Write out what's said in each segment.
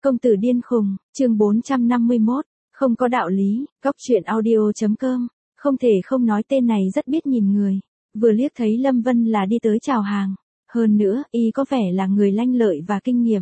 Công tử điên khùng, chương 451, không có đạo lý, góc truyện audio.com, không thể không nói tên này rất biết nhìn người. Vừa liếc thấy Lâm Vân là đi tới chào hàng. Hơn nữa, y có vẻ là người lanh lợi và kinh nghiệm.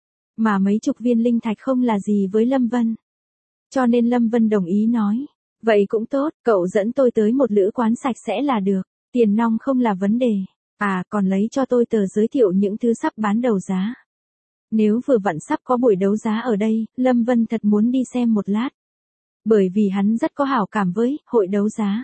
Mà mấy chục viên linh thạch không là gì với Lâm Vân. Cho nên Lâm Vân đồng ý nói. Vậy cũng tốt, cậu dẫn tôi tới một lữ quán sạch sẽ là được. Tiền nong không là vấn đề. À, còn lấy cho tôi tờ giới thiệu những thứ sắp bán đấu giá. Nếu vừa vặn sắp có buổi đấu giá ở đây, Lâm Vân thật muốn đi xem một lát. Bởi vì hắn rất có hảo cảm với hội đấu giá.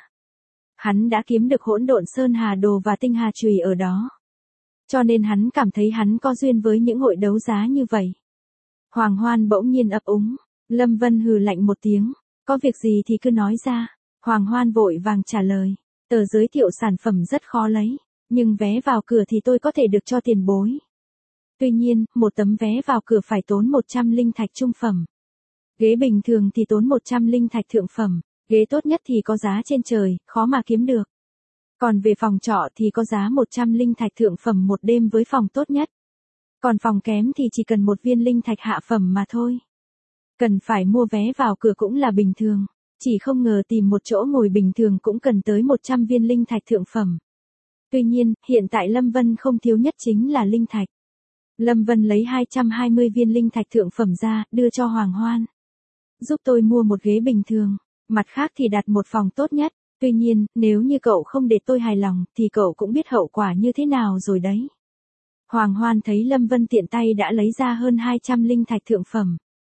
Hắn đã kiếm được hỗn độn sơn hà đồ và tinh hà chùy ở đó. Cho nên hắn cảm thấy hắn có duyên với những hội đấu giá như vậy. Hoàng Hoan bỗng nhiên ấp úng. Lâm Vân hừ lạnh một tiếng. Có việc gì thì cứ nói ra. Hoàng Hoan vội vàng trả lời. Tờ giới thiệu sản phẩm rất khó lấy. Nhưng vé vào cửa thì tôi có thể được cho tiền bối. Tuy nhiên, một tấm vé vào cửa phải tốn 100 linh thạch trung phẩm. Ghế bình thường thì tốn 100 linh thạch thượng phẩm. Ghế tốt nhất thì có giá trên trời, khó mà kiếm được. Còn về phòng trọ thì có giá 100 linh thạch thượng phẩm một đêm với phòng tốt nhất. Còn phòng kém thì chỉ cần một viên linh thạch hạ phẩm mà thôi. Cần phải mua vé vào cửa cũng là bình thường. Chỉ không ngờ tìm một chỗ ngồi bình thường cũng cần tới 100 viên linh thạch thượng phẩm. Tuy nhiên, hiện tại Lâm Vân không thiếu nhất chính là linh thạch. Lâm Vân lấy 220 viên linh thạch thượng phẩm ra, đưa cho Hoàng Hoan. Giúp tôi mua một ghế bình thường, mặt khác thì đặt một phòng tốt nhất. Tuy nhiên, nếu như cậu không để tôi hài lòng, thì cậu cũng biết hậu quả như thế nào rồi đấy. Hoàng Hoan thấy Lâm Vân tiện tay đã lấy ra hơn 200 linh thạch thượng phẩm.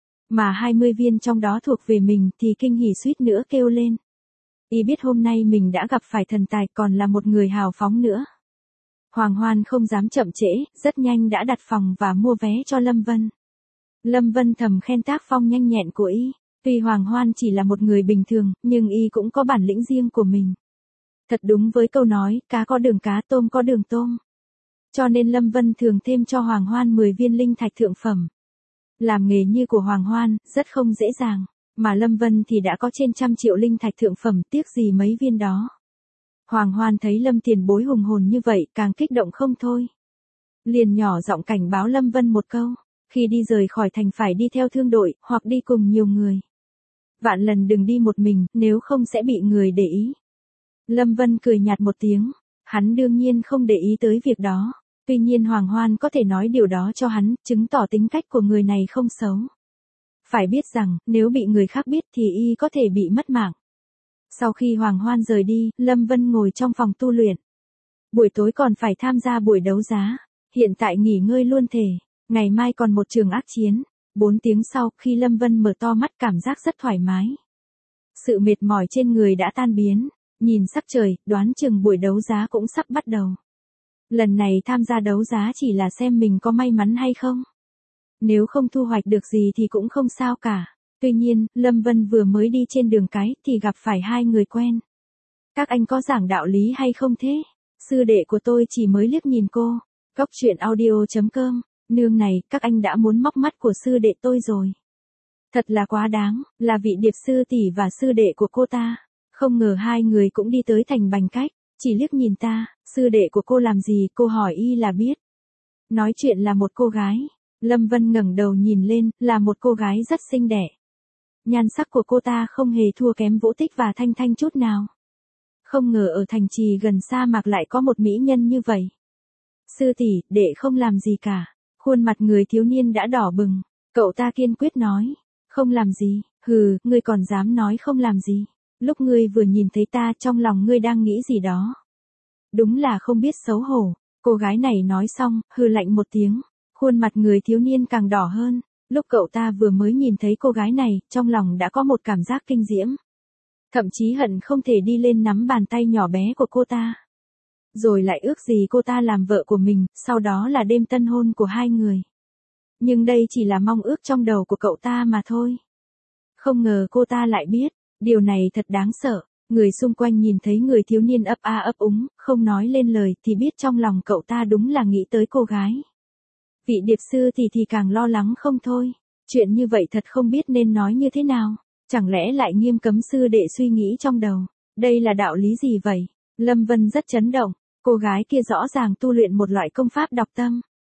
Mà 20 viên trong đó thuộc về mình thì kinh hỉ suýt nữa kêu lên. Y biết hôm nay mình đã gặp phải thần tài còn là một người hào phóng nữa. Hoàng Hoan không dám chậm trễ, rất nhanh đã đặt phòng và mua vé cho Lâm Vân. Lâm Vân thầm khen tác phong nhanh nhẹn của y. Tuy Hoàng Hoan chỉ là một người bình thường, nhưng y cũng có bản lĩnh riêng của mình. Thật đúng với câu nói, cá có đường cá, tôm có đường tôm. Cho nên Lâm Vân thường thêm cho Hoàng Hoan 10 viên linh thạch thượng phẩm. Làm nghề như của Hoàng Hoan, rất không dễ dàng. Mà Lâm Vân thì đã có trên 100 triệu linh thạch thượng phẩm, tiếc gì mấy viên đó. Hoàng Hoan thấy Lâm tiền bối hùng hồn như vậy, càng kích động không thôi. Liền nhỏ giọng cảnh báo Lâm Vân một câu. Khi đi rời khỏi thành phải đi theo thương đội, hoặc đi cùng nhiều người. Vạn lần đừng đi một mình, nếu không sẽ bị người để ý. Lâm Vân cười nhạt một tiếng. Hắn đương nhiên không để ý tới việc đó. Tuy nhiên Hoàng Hoan có thể nói điều đó cho hắn, chứng tỏ tính cách của người này không xấu. Phải biết rằng, nếu bị người khác biết thì y có thể bị mất mạng. Sau khi Hoàng Hoan rời đi, Lâm Vân ngồi trong phòng tu luyện. Buổi tối còn phải tham gia buổi đấu giá. Hiện tại nghỉ ngơi luôn thể. Ngày mai còn một trường ác chiến. 4 tiếng sau, khi Lâm Vân mở to mắt cảm giác rất thoải mái. Sự mệt mỏi trên người đã tan biến. Nhìn sắc trời, đoán chừng buổi đấu giá cũng sắp bắt đầu. Lần này tham gia đấu giá chỉ là xem mình có may mắn hay không. Nếu không thu hoạch được gì thì cũng không sao cả. Tuy nhiên, Lâm Vân vừa mới đi trên đường cái thì gặp phải hai người quen. Các anh có giảng đạo lý hay không thế? Sư đệ của tôi chỉ mới liếc nhìn cô. Góc truyện audio.com. Nương này, các anh đã muốn móc mắt của sư đệ tôi rồi. Thật là quá đáng, là vị điệp sư tỷ và sư đệ của cô ta. Không ngờ hai người cũng đi tới thành Bành Cách. Chỉ liếc nhìn ta, sư đệ của cô làm gì, cô hỏi y là biết. Nói chuyện là một cô gái. Lâm Vân ngẩng đầu nhìn lên, là một cô gái rất xinh đẹp. Nhan sắc của cô ta không hề thua kém Vũ Tích và Thanh Thanh chút nào. Không ngờ ở thành trì gần sa mạc lại có một mỹ nhân như vậy. Sư tỷ, đệ không làm gì cả. Khuôn mặt người thiếu niên đã đỏ bừng. Cậu ta kiên quyết nói. Không làm gì, hừ, ngươi còn dám nói không làm gì. Lúc ngươi vừa nhìn thấy ta trong lòng ngươi đang nghĩ gì đó. Đúng là không biết xấu hổ. Cô gái này nói xong, hừ lạnh một tiếng. Khuôn mặt người thiếu niên càng đỏ hơn. Lúc cậu ta vừa mới nhìn thấy cô gái này, trong lòng đã có một cảm giác kinh diễm. Thậm chí hận không thể đi lên nắm bàn tay nhỏ bé của cô ta. Rồi lại ước gì cô ta làm vợ của mình, sau đó là đêm tân hôn của hai người. Nhưng đây chỉ là mong ước trong đầu của cậu ta mà thôi. Không ngờ cô ta lại biết, điều này thật đáng sợ. Người xung quanh nhìn thấy người thiếu niên ấp a ấp úng, không nói lên lời thì biết trong lòng cậu ta đúng là nghĩ tới cô gái. Vị điệp sư thì càng lo lắng không thôi. Chuyện như vậy thật không biết nên nói như thế nào. Chẳng lẽ lại nghiêm cấm sư đệ suy nghĩ trong đầu. Đây là đạo lý gì vậy? Lâm Vân rất chấn động. Cô gái kia rõ ràng tu luyện một loại công pháp đọc tâm.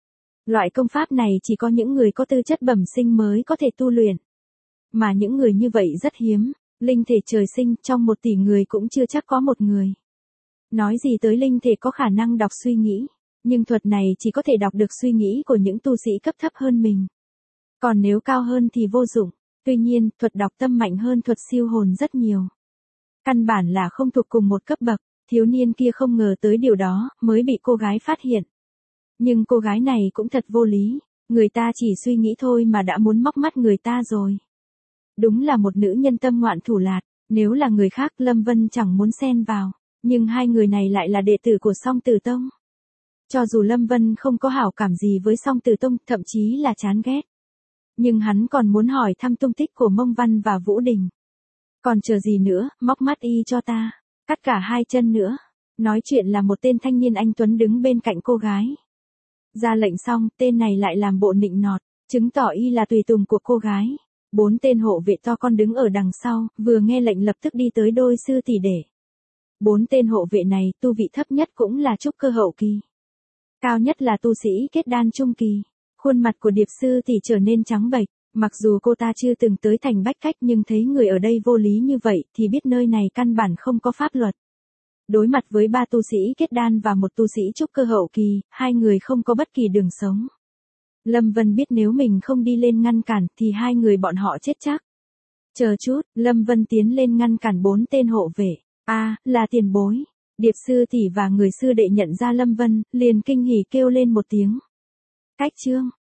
Loại công pháp này chỉ có những người có tư chất bẩm sinh mới có thể tu luyện. Mà những người như vậy rất hiếm, linh thể trời sinh trong 1 tỷ người cũng chưa chắc có một người. Nói gì tới linh thể có khả năng đọc suy nghĩ, nhưng thuật này chỉ có thể đọc được suy nghĩ của những tu sĩ cấp thấp hơn mình. Còn nếu cao hơn thì vô dụng, tuy nhiên thuật đọc tâm mạnh hơn thuật siêu hồn rất nhiều. Căn bản là không thuộc cùng một cấp bậc, thiếu niên kia không ngờ tới điều đó, mới bị cô gái phát hiện. Nhưng cô gái này cũng thật vô lý, người ta chỉ suy nghĩ thôi mà đã muốn móc mắt người ta rồi. Đúng là một nữ nhân tâm ngoạn thủ lạt, nếu là người khác Lâm Vân chẳng muốn xen vào, nhưng hai người này lại là đệ tử của Song Tử Tông. Cho dù Lâm Vân không có hảo cảm gì với Song Tử Tông, thậm chí là chán ghét. Nhưng hắn còn muốn hỏi thăm tung tích của Mông Văn và Vũ Đình. Còn chờ gì nữa, móc mắt y cho ta, cắt cả 2 chân nữa. Nói chuyện là một tên thanh niên anh tuấn đứng bên cạnh cô gái. Ra lệnh xong, tên này lại làm bộ nịnh nọt, chứng tỏ y là tùy tùng của cô gái. 4 tên hộ vệ to con đứng ở đằng sau, vừa nghe lệnh lập tức đi tới đôi sư tỷ đệ. 4 tên hộ vệ này, tu vị thấp nhất cũng là trúc cơ hậu kỳ. Cao nhất là tu sĩ kết đan trung kỳ. Khuôn mặt của Điệp sư tỷ trở nên trắng bệch, mặc dù cô ta chưa từng tới thành Bách Cách nhưng thấy người ở đây vô lý như vậy thì biết nơi này căn bản không có pháp luật. Đối mặt với 3 tu sĩ kết đan và một tu sĩ trúc cơ hậu kỳ, hai người không có bất kỳ đường sống. Lâm Vân biết nếu mình không đi lên ngăn cản thì hai người bọn họ chết chắc. Chờ chút, Lâm Vân tiến lên ngăn cản 4 tên hộ vệ. Là tiền bối. Điệp sư tỷ và người sư đệ nhận ra Lâm Vân, liền kinh hỉ kêu lên một tiếng. Cách chương.